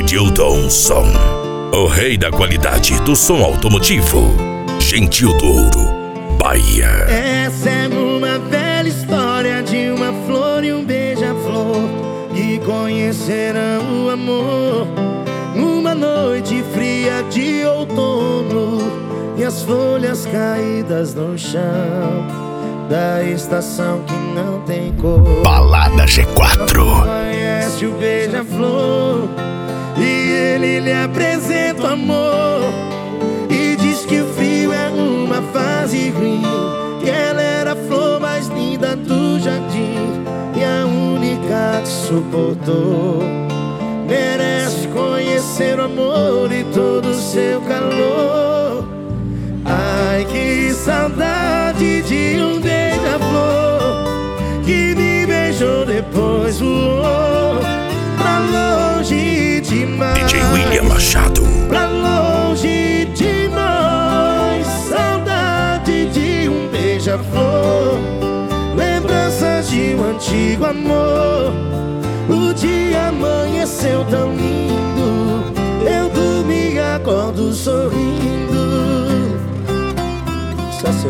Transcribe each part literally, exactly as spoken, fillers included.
Edilton Som, o rei da qualidade do som automotivo. Gentil do Ouro, Bahia. Essa é uma velha história de uma flor e um beija-flor que conheceram o amor numa noite fria de outono, e as folhas caídas no chão da estação que não tem cor. Balada G quatro. Conhece o beija-flor e ele lhe apresenta o amor, e diz que o frio é uma fase ruim, que ela era a flor mais linda do jardim e a única que suportou. Merece conhecer o amor e todo o seu calor. Ai, que saudade de um beija-flor que me beijou, depois voou pra longe demais. D J William Machado. Pra longe de nós, saudade de um beija-flor, lembranças de um antigo amor. O dia amanheceu tão lindo, eu dormi e acordo sorrindo. Só seu.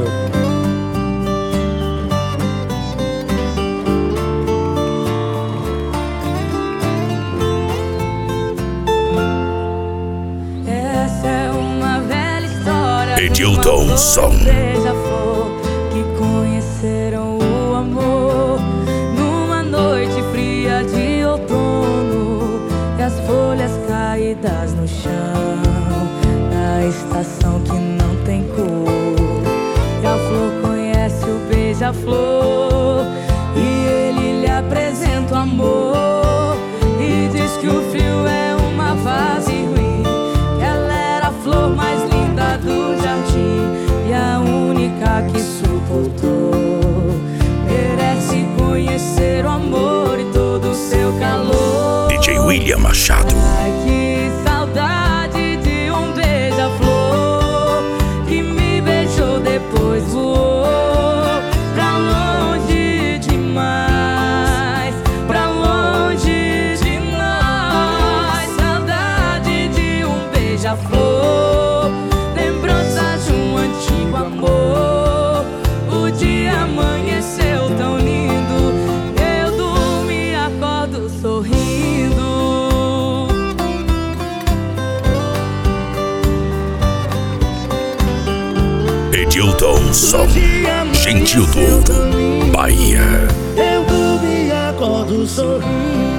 Essa é uma velha história. Edilton Som. Beija-flor que conheceram o amor numa noite fria de outono, e as folhas caídas no chão da estação que não tem cor. E a flor conhece o beija-flor e ele lhe apresenta o amor, e diz que o frio é uma fase ruim, que ela era a flor mais linda do jardim e a única que suportou. Merece conhecer o amor e todo o seu calor. D J William Machado. Ai, que saudade de um beija-flor que me beijou, depois voou pra longe demais, pra longe de nós. Saudade de um beija-flor, lembranças de um antigo amor. O dia amanheceu tão lindo, eu durmo e acordo sorrindo. Edilton Som, Gentil do Ouro, Bahia. Eu dormi e acordo sorrindo.